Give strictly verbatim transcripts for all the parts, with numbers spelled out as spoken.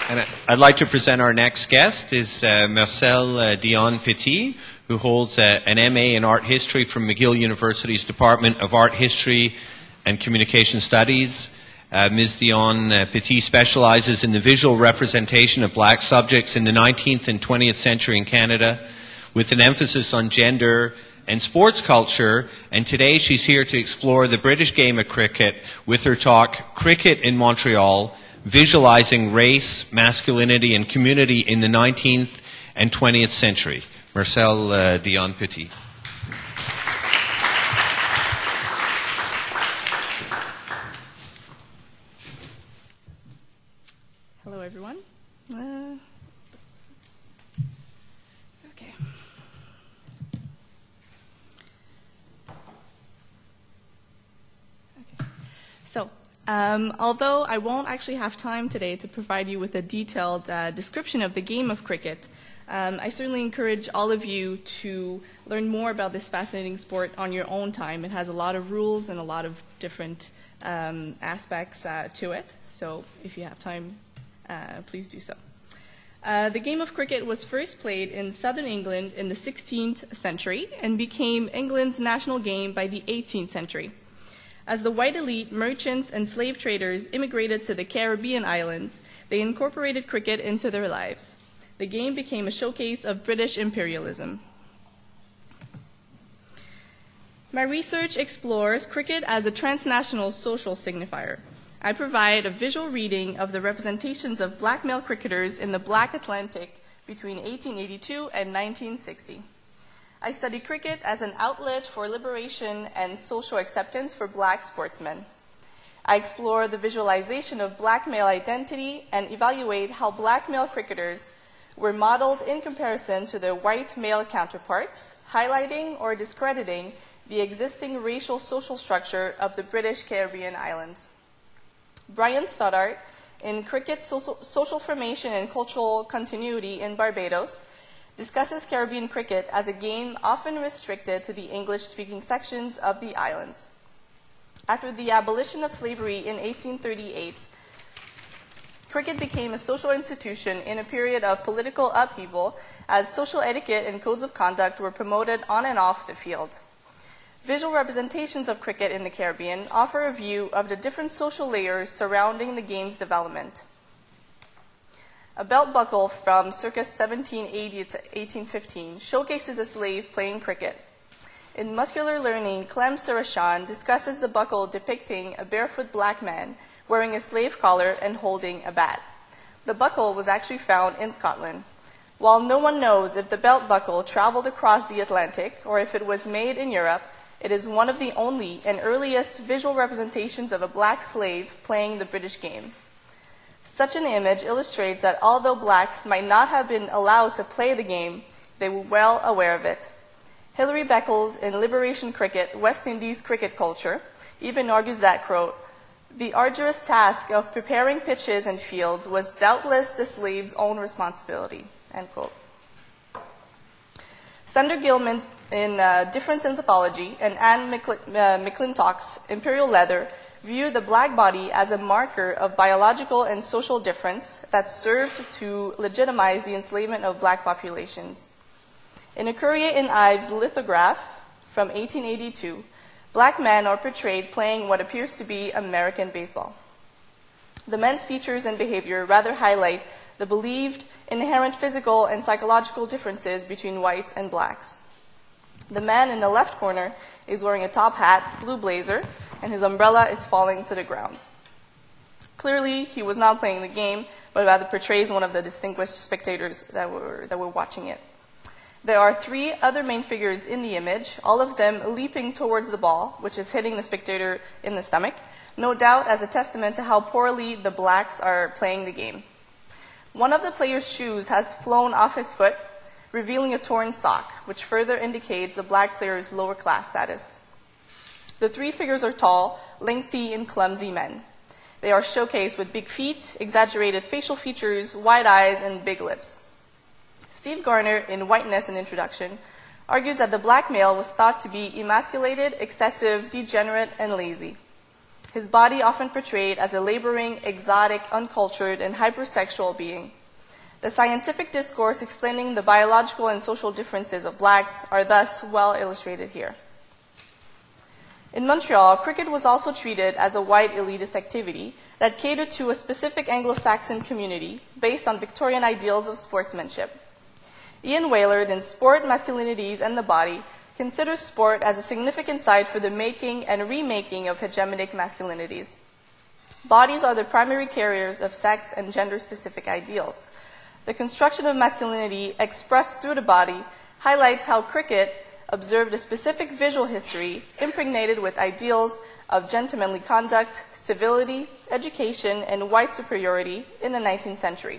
And I'd like to present our next guest is uh, Marcel uh, Dion-Petit, who holds uh, an M A in Art History from McGill University's Department of Art History and Communication Studies. Uh, Miz Dion-Petit specializes in the visual representation of black subjects in the nineteenth and twentieth century in Canada, with an emphasis on gender and sports culture, and today she's here to explore the British game of cricket with her talk, Cricket in Montreal, Visualizing Race, Masculinity, and Community in the nineteenth and twentieth century. Marcel uh, Dion-Petit. Hello, everyone. Uh, okay. Okay. So, um, although I won't actually have time today to provide you with a detailed uh, description of the game of cricket, um, I certainly encourage all of you to learn more about this fascinating sport on your own time. It has a lot of rules and a lot of different um, aspects uh, to it. So, if you have time, Uh, please do so. Uh, the game of cricket was first played in southern England in the sixteenth century and became England's national game by the eighteenth century. As the white elite, merchants, and slave traders immigrated to the Caribbean islands, they incorporated cricket into their lives. The game became a showcase of British imperialism. My research explores cricket as a transnational social signifier. I provide a visual reading of the representations of black male cricketers in the Black Atlantic between eighteen eighty-two and nineteen sixty. I study cricket as an outlet for liberation and social acceptance for black sportsmen. I explore the visualization of black male identity and evaluate how black male cricketers were modeled in comparison to their white male counterparts, highlighting or discrediting the existing racial social structure of the British Caribbean islands. Brian Stoddart, in Cricket Social, Social Formation and Cultural Continuity in Barbados, discusses Caribbean cricket as a game often restricted to the English-speaking sections of the islands. After the abolition of slavery in eighteen thirty-eight, cricket became a social institution in a period of political upheaval as social etiquette and codes of conduct were promoted on and off the field. Visual representations of cricket in the Caribbean offer a view of the different social layers surrounding the game's development. A belt buckle from circa seventeen eighty to eighteen fifteen showcases a slave playing cricket. In Muscular Learning, Clem Sarachan discusses the buckle depicting a barefoot black man wearing a slave collar and holding a bat. The buckle was actually found in Scotland. While no one knows if the belt buckle traveled across the Atlantic or if it was made in Europe, it is one of the only and earliest visual representations of a black slave playing the British game. Such an image illustrates that although blacks might not have been allowed to play the game, they were well aware of it. Hilary Beckles, in Liberation Cricket, West Indies Cricket Culture, even argues that, quote, "The arduous task of preparing pitches and fields was doubtless the slave's own responsibility," end quote. Sander Gilman's in uh, Difference in Pathology and Anne McCl uh, McClintock's Imperial Leather view the black body as a marker of biological and social difference that served to legitimize the enslavement of black populations. In a Courier and Ives lithograph from eighteen eighty-two, black men are portrayed playing what appears to be American baseball. The men's features and behavior rather highlight the believed inherent physical and psychological differences between whites and blacks. The man in the left corner is wearing a top hat, blue blazer, and his umbrella is falling to the ground. Clearly, he was not playing the game, but rather portrays one of the distinguished spectators that were, that were watching it. There are three other main figures in the image, all of them leaping towards the ball, which is hitting the spectator in the stomach, no doubt as a testament to how poorly the blacks are playing the game. One of the player's shoes has flown off his foot, revealing a torn sock, which further indicates the black player's lower class status. The three figures are tall, lengthy, and clumsy men. They are showcased with big feet, exaggerated facial features, wide eyes, and big lips. Steve Garner, in Whiteness and Introduction, argues that the black male was thought to be emasculated, excessive, degenerate, and lazy. his body often portrayed as a laboring, exotic, uncultured, and hypersexual being. The scientific discourse explaining the biological and social differences of blacks are thus well illustrated here. In Montreal, cricket was also treated as a white elitist activity that catered to a specific Anglo-Saxon community based on Victorian ideals of sportsmanship. Ian Wailard in Sport, Masculinities, and the Body considers sport as a significant site for the making and remaking of hegemonic masculinities. Bodies are the primary carriers of sex and gender-specific ideals. The construction of masculinity expressed through the body highlights how cricket observed a specific visual history impregnated with ideals of gentlemanly conduct, civility, education, and white superiority in the nineteenth century.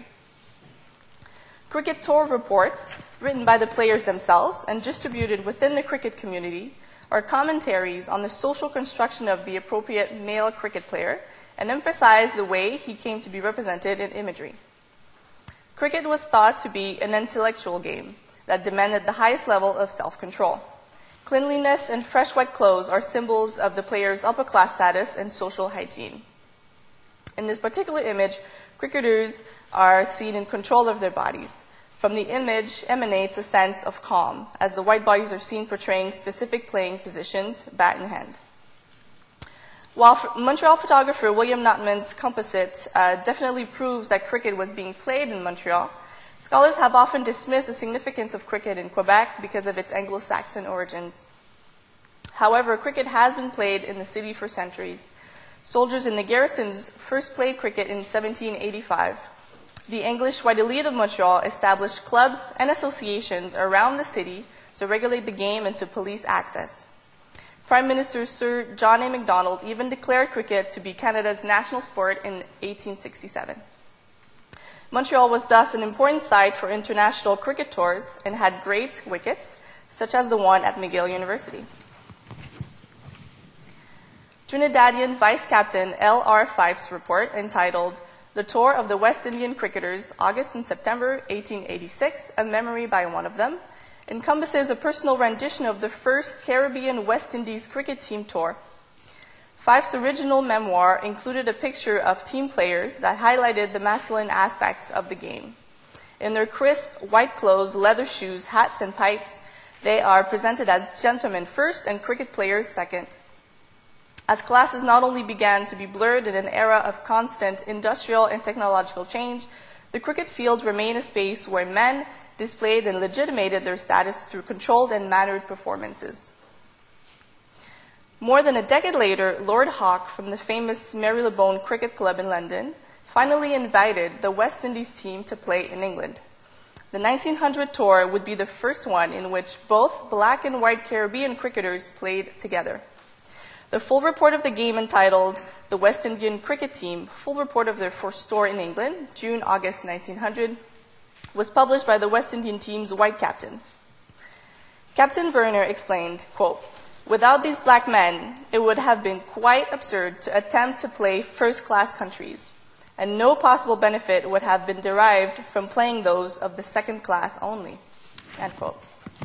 Cricket tour reports, written by the players themselves and distributed within the cricket community, are commentaries on the social construction of the appropriate male cricket player and emphasize the way he came to be represented in imagery. Cricket was thought to be an intellectual game that demanded the highest level of self-control. Cleanliness and fresh white clothes are symbols of the player's upper-class status and social hygiene. In this particular image, cricketers are seen in control of their bodies. From the image emanates a sense of calm, as the white bodies are seen portraying specific playing positions, bat in hand. While Montreal photographer William Notman's composite uh, definitely proves that cricket was being played in Montreal, scholars have often dismissed the significance of cricket in Quebec because of its Anglo-Saxon origins. However, cricket has been played in the city for centuries. Soldiers in the garrisons first played cricket in seventeen eighty-five. The English white elite of Montreal established clubs and associations around the city to regulate the game and to police access. Prime Minister Sir John A. Macdonald even declared cricket to be Canada's national sport in eighteen sixty-seven. Montreal was thus an important site for international cricket tours and had great wickets, such as the one at McGill University. Trinidadian Vice Captain L R Fife's report, entitled The Tour of the West Indian Cricketers, August and September eighteen eighty-six, A Memory by One of Them, encompasses a personal rendition of the first Caribbean West Indies cricket team tour. Fife's original memoir included a picture of team players that highlighted the masculine aspects of the game. In their crisp white clothes, leather shoes, hats, and pipes, they are presented as gentlemen first and cricket players second. As classes not only began to be blurred in an era of constant industrial and technological change, the cricket field remained a space where men displayed and legitimated their status through controlled and mannered performances. More than a decade later, Lord Hawke from the famous Marylebone Cricket Club in London finally invited the West Indies team to play in England. The nineteen hundred tour would be the first one in which both black and white Caribbean cricketers played together. The full report of the game, entitled The West Indian Cricket Team, Full Report of Their First Tour in England, June-August nineteen hundred, was published by the West Indian team's white captain. Captain Werner explained, quote, "Without these black men, it would have been quite absurd to attempt to play first-class countries, and no possible benefit would have been derived from playing those of the second class only." End quote.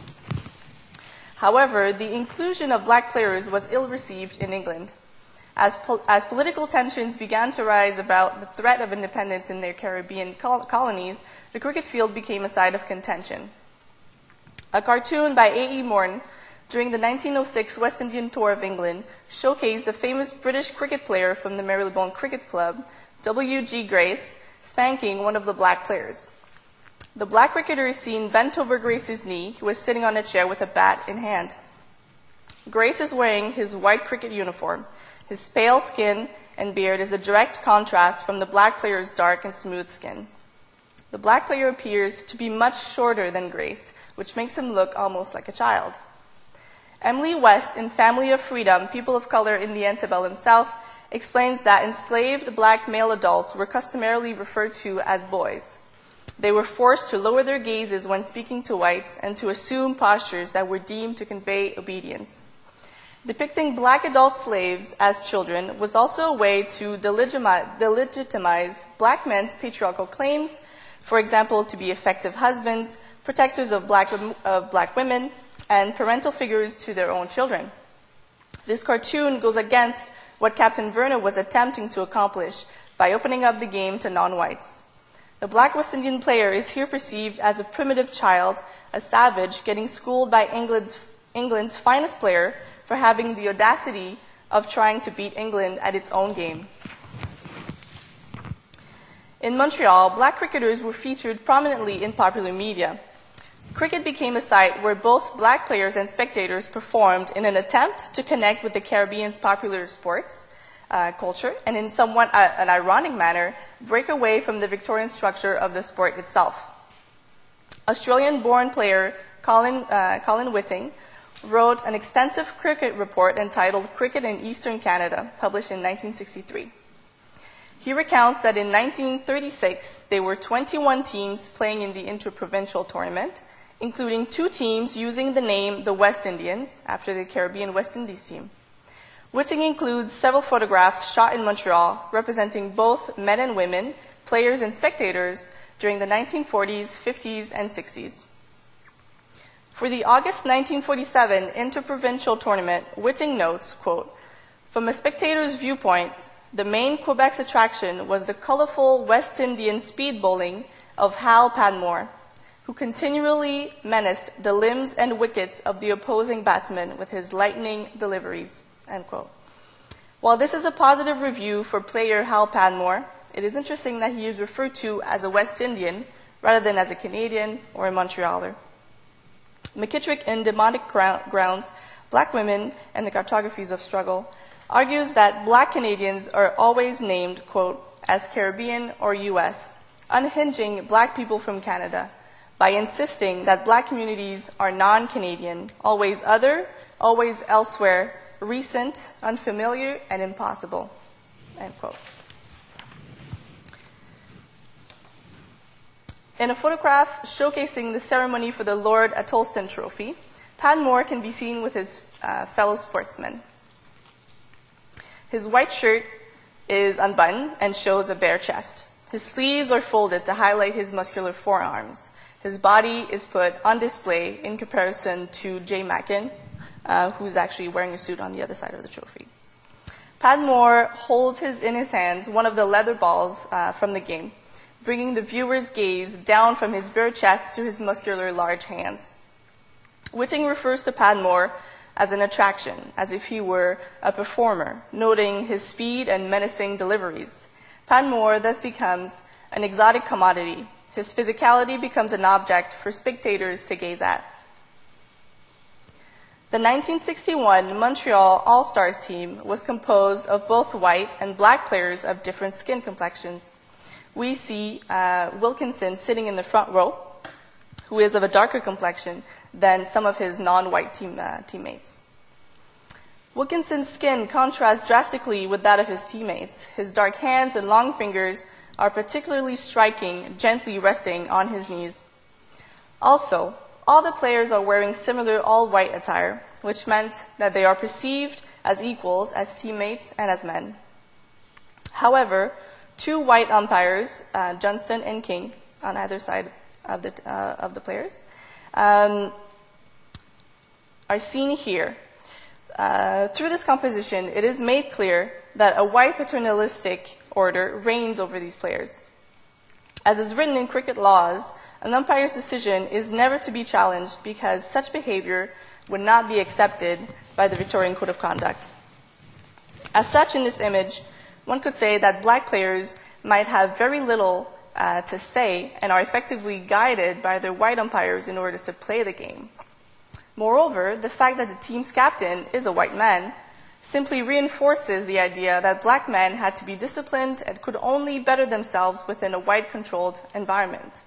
However, the inclusion of black players was ill-received in England. As, po- as political tensions began to rise about the threat of independence in their Caribbean col- colonies, the cricket field became a site of contention. A cartoon by A E Morton during the nineteen oh six West Indian Tour of England showcased the famous British cricket player from the Marylebone Cricket Club, W G Grace, spanking one of the black players. The black cricketer is seen bent over Grace's knee, who was sitting on a chair with a bat in hand. Grace is wearing his white cricket uniform. His pale skin and beard is a direct contrast from the black player's dark and smooth skin. The black player appears to be much shorter than Grace, which makes him look almost like a child. Emily West, in Family of Freedom, People of Color in the Antebellum South, explains that enslaved black male adults were customarily referred to as boys. They were forced to lower their gazes when speaking to whites and to assume postures that were deemed to convey obedience. Depicting black adult slaves as children was also a way to delegitimize black men's patriarchal claims, for example, to be effective husbands, protectors of black, of black women, and parental figures to their own children. This cartoon goes against what Captain Verna was attempting to accomplish by opening up the game to non-whites. The black West Indian player is here perceived as a primitive child, a savage, getting schooled by England's, England's finest player for having the audacity of trying to beat England at its own game. In Montreal, black cricketers were featured prominently in popular media. Cricket became a site where both black players and spectators performed in an attempt to connect with the Caribbean's popular sports uh, culture and in somewhat uh, an ironic manner, break away from the Victorian structure of the sport itself. Australian-born player Colin, uh, Colin Whitting wrote an extensive cricket report entitled Cricket in Eastern Canada, published in nineteen sixty-three. He recounts that in nineteen thirty-six, there were twenty-one teams playing in the interprovincial tournament, including two teams using the name the West Indians, after the Caribbean West Indies team. Whitting includes several photographs shot in Montreal representing both men and women, players and spectators, during the nineteen forties, fifties, and sixties. For the August nineteen forty-seven interprovincial tournament, Whitting notes, quote, "From a spectator's viewpoint, the main Quebec's attraction was the colorful West Indian speed bowling of Hal Padmore, who continually menaced the limbs and wickets of the opposing batsmen with his lightning deliveries." End quote. While this is a positive review for player Hal Padmore, it is interesting that he is referred to as a West Indian rather than as a Canadian or a Montrealer. McKittrick in Demonic Grounds, Black Women and the Cartographies of Struggle argues that black Canadians are always named, quote, as Caribbean or U S, unhinging black people from Canada by insisting that black communities are non-Canadian, always other, always elsewhere, recent, unfamiliar, and impossible, end quote. In a photograph showcasing the ceremony for the Lord Atholston Trophy, Padmore can be seen with his uh, fellow sportsmen. His white shirt is unbuttoned and shows a bare chest. His sleeves are folded to highlight his muscular forearms. His body is put on display in comparison to Jay Mackin, uh, who's actually wearing a suit on the other side of the trophy. Padmore holds his, in his hands one of the leather balls uh, from the game, bringing the viewer's gaze down from his bare chest to his muscular large hands. Whitting refers to Padmore as an attraction, as if he were a performer, noting his speed and menacing deliveries. Padmore thus becomes an exotic commodity. His physicality becomes an object for spectators to gaze at. The nineteen sixty-one Montreal All-Stars team was composed of both white and black players of different skin complexions. We see uh, Wilkinson sitting in the front row, who is of a darker complexion than some of his non-white team, uh, teammates. Wilkinson's skin contrasts drastically with that of his teammates. His dark hands and long fingers are particularly striking, gently resting on his knees. Also, all the players are wearing similar all-white attire, which meant that they are perceived as equals, as teammates, and as men. However, two white umpires, uh, Johnston and King, on either side of the, uh, of the players, um, are seen here. Uh, through this composition, it is made clear that a white paternalistic order reigns over these players. As is written in cricket laws, an umpire's decision is never to be challenged because such behavior would not be accepted by the Victorian Code of Conduct. As such, in this image, one could say that black players might have very little uh, to say and are effectively guided by their white umpires in order to play the game. Moreover, the fact that the team's captain is a white man simply reinforces the idea that black men had to be disciplined and could only better themselves within a white-controlled environment.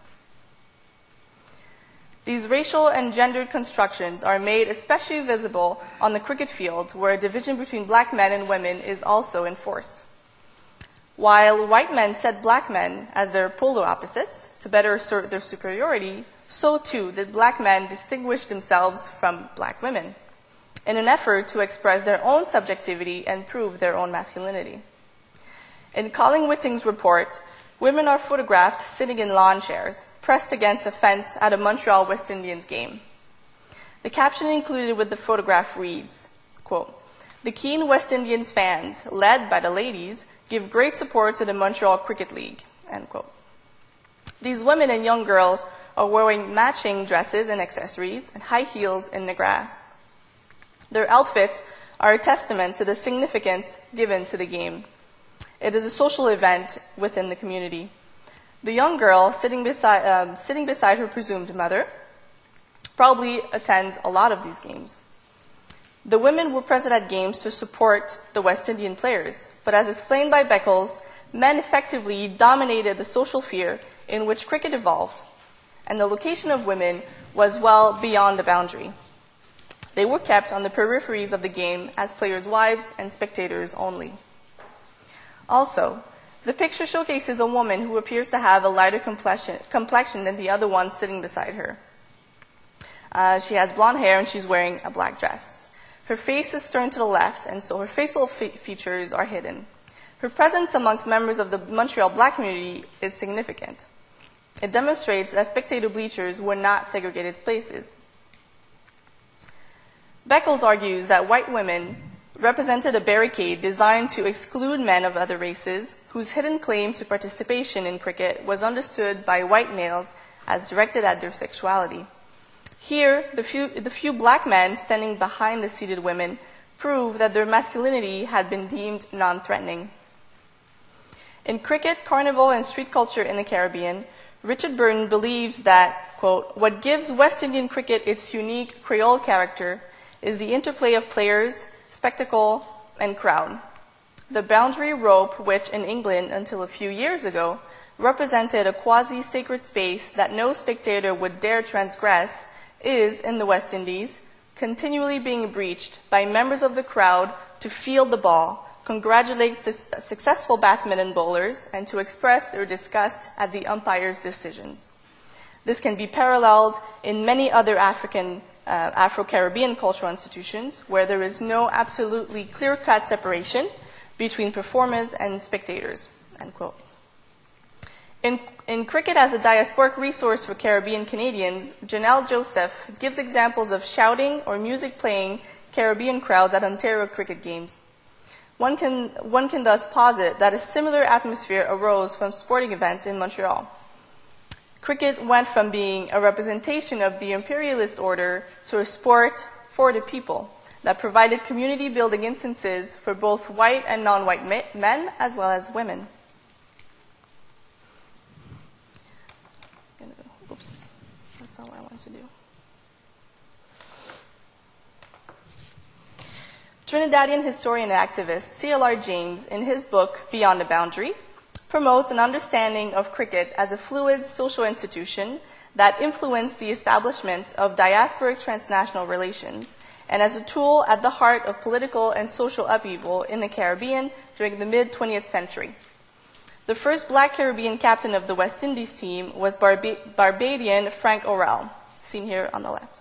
These racial and gendered constructions are made especially visible on the cricket field, where a division between black men and women is also enforced. While white men set black men as their polar opposites to better assert their superiority, so too did black men distinguish themselves from black women in an effort to express their own subjectivity and prove their own masculinity. In Colin Whitting's report, women are photographed sitting in lawn chairs, pressed against a fence at a Montreal West Indians game. The caption included with the photograph reads, quote, The keen West Indians fans, led by the ladies, give great support to the Montreal Cricket League, end quote. These women and young girls are wearing matching dresses and accessories and high heels in the grass. Their outfits are a testament to the significance given to the game. It is a social event within the community. The young girl sitting beside, um, sitting beside her presumed mother probably attends a lot of these games. The women were present at games to support the West Indian players, but as explained by Beckles, men effectively dominated the social sphere in which cricket evolved, and the location of women was well beyond the boundary. They were kept on the peripheries of the game as players' wives and spectators only. Also, the picture showcases a woman who appears to have a lighter complexion, complexion than the other one sitting beside her. Uh, she has blonde hair and she's wearing a black dress. Her face is turned to the left, and so her facial fe features are hidden. Her presence amongst members of the Montreal black community is significant. It demonstrates that spectator bleachers were not segregated spaces. Beckles argues that white women represented a barricade designed to exclude men of other races whose hidden claim to participation in cricket was understood by white males as directed at their sexuality. Here, the few, the few black men standing behind the seated women prove that their masculinity had been deemed non-threatening. In cricket, carnival, and street culture in the Caribbean, Richard Burton believes that, quote, what gives West Indian cricket its unique Creole character is the interplay of players, spectacle, and crowd. The boundary rope, which in England until a few years ago represented a quasi-sacred space that no spectator would dare transgress, is, in the West Indies, continually being breached by members of the crowd to field the ball, congratulate su successful batsmen and bowlers, and to express their disgust at the umpire's decisions. This can be paralleled in many other African, uh, Afro-Caribbean cultural institutions where there is no absolutely clear-cut separation between performers and spectators, end quote. In, in Cricket as a Diasporic Resource for Caribbean Canadians, Janelle Joseph gives examples of shouting or music playing Caribbean crowds at Ontario cricket games. One can, one can thus posit that a similar atmosphere arose from sporting events in Montreal. Cricket went from being a representation of the imperialist order to a sport for the people that provided community-building instances for both white and non-white men as well as women. Oops, that's not what I want to do. Trinidadian historian and activist C L R James, in his book Beyond the Boundary, promotes an understanding of cricket as a fluid social institution that influenced the establishment of diasporic transnational relations and as a tool at the heart of political and social upheaval in the Caribbean during the mid-twentieth century. The first black Caribbean captain of the West Indies team was Barba Barbadian Frank Orrell, seen here on the left.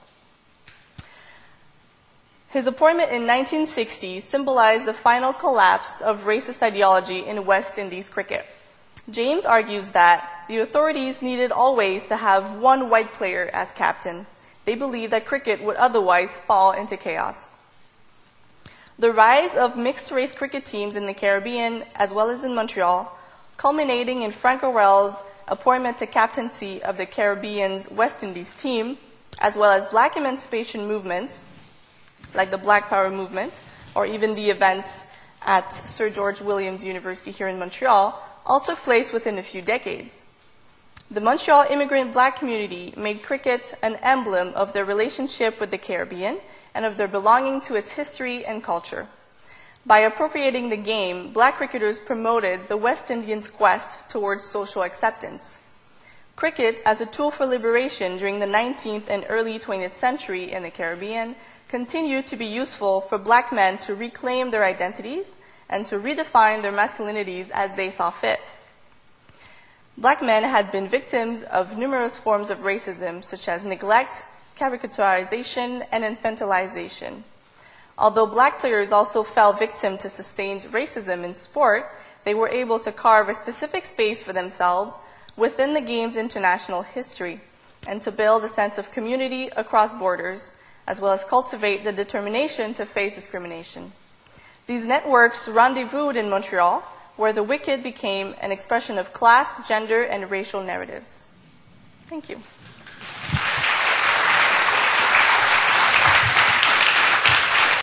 His appointment in nineteen sixty symbolized the final collapse of racist ideology in West Indies cricket. James argues that the authorities needed always to have one white player as captain. They believed that cricket would otherwise fall into chaos. The rise of mixed-race cricket teams in the Caribbean, as well as in Montreal, culminating in Frank Orrell's appointment to captaincy of the Caribbean's West Indies team, as well as black emancipation movements, like the Black Power movement, or even the events at Sir George Williams University here in Montreal, all took place within a few decades. The Montreal immigrant black community made cricket an emblem of their relationship with the Caribbean and of their belonging to its history and culture. By appropriating the game, black cricketers promoted the West Indians' quest towards social acceptance. Cricket, as a tool for liberation during the nineteenth and early twentieth century in the Caribbean, continued to be useful for black men to reclaim their identities and to redefine their masculinities as they saw fit. Black men had been victims of numerous forms of racism, such as neglect, caricaturization, and infantilization. Although black players also fell victim to sustained racism in sport, they were able to carve a specific space for themselves within the game's international history and to build a sense of community across borders, as well as cultivate the determination to face discrimination. These networks rendezvoused in Montreal, where the wicked became an expression of class, gender, and racial narratives. Thank you.